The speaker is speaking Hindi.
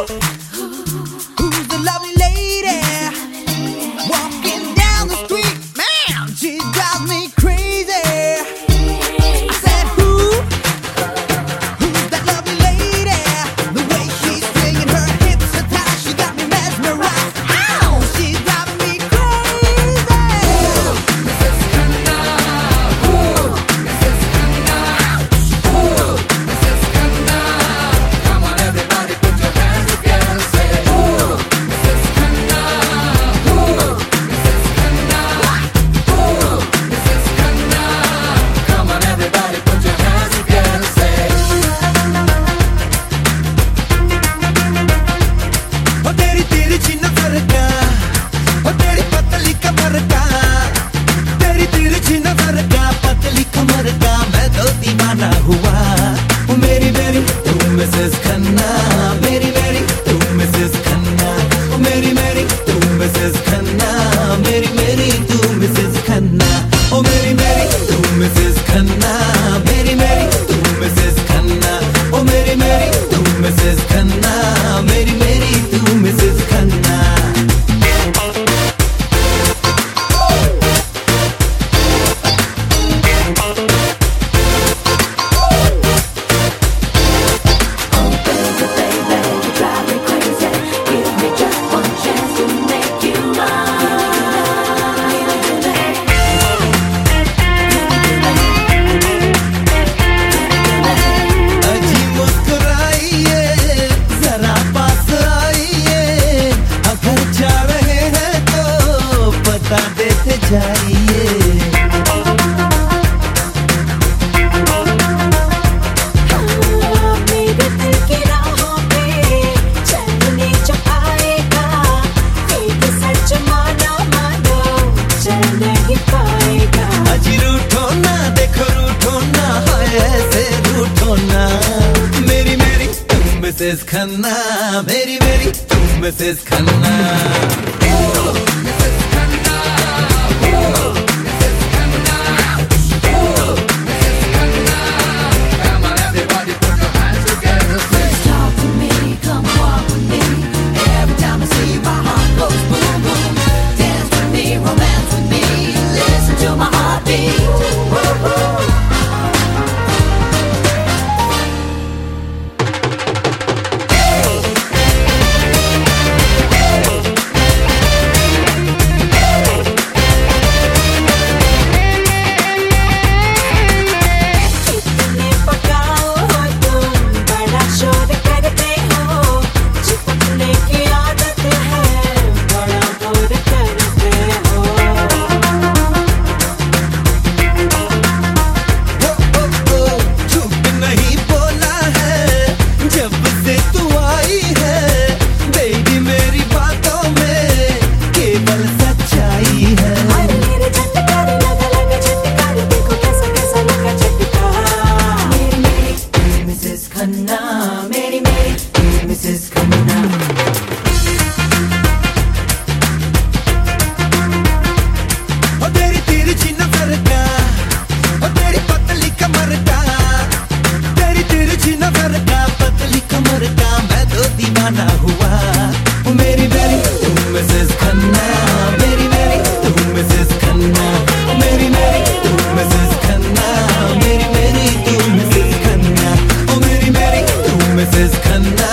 Who's the lovely lady walking down the street? Man, she drives me crazy. I said, who's that lovely lady? The way she's swinging her hips so tight, she got me mesmerized. Ow, she's driving me crazy. Mrs. Khanna, Mrs. Khanna, Mrs. Khanna. Come on, everybody, put your hands together, say, Mrs. Khanna, Mrs. Khanna, Mrs. Khanna. Come on, everybody, put your hands together, say. ओ तेरी तिरछी नजर का, ओ तेरी पतली कमर का, तेरी तिरछी नजर का, पतली कमर का, मैं तो दीवाना हुआ। ओ मेरी मेरी तू मिसेस खन्ना, मेरी मेरी तू मिसेस खन्ना, ओ मेरी मेरी तू मिसेस खन्ना, मेरी मेरी तू मिसेस खन्ना, ओ मेरी मेरी तू मिसेस खन्ना, मेरी मेरी तू मिसेस खन्ना, ओ मेरी मेरी तू मिसेस खन्ना, मेरी मेरी तू मिसेस खन्ना। अजी मुस्कुराइए, जरा पास आइए, अगर जा रहे हैं तो बता देते जाइए। मेरे दिल की राहों पे चलने जो आएगा, एक सच मानो मानो चल नहीं पाएगा। अजी रूठो ना, देखो रूठो ना, हाय ऐसे रूठो ना। मेरी मेरी तुम मिसेस खन्ना, मेरी मेरी तुम Mrs Khanna. Mrs. Khanna, Mrs. Khanna, Mrs. Khanna. Come on, everybody, put your hands together, say. Talk to me, come walk with me. Every time I see you, my heart goes boom boom. Dance with me, romance with me. Listen to my heartbeat. कितने पकाओ हो तुम, बड़ा शोर करते हो। चिपकने की आदत है, बड़ा बोर करते हो। झूठ नहीं बोला है जब से तू आई है, बेबी मेरी बातों में केवल सच्चाई है। अरे मेरे झटकार लगा लगा झटकार, देखो कैसा कैसा लगा झटका। मेरी मेरी मिसेस खन्ना, मेरी मेरी मिसेस खन्ना। ओ तेरी तिरछी नजर का, ओ तेरी पतली कमर का, तेरी तिरछी नजर का, पतली कमर का, मैं तो दीवाना हुआ। ओ मेरी मेरी तुम मिसेस खन्ना, मेरी मेरी तुम मिसेस खन्ना, ओ मेरी मेरी तुम मिसेस खन्ना, मेरी मेरी तुम मिसेस खन्ना, ओ मेरी मेरी तुम मिसेस खन्ना,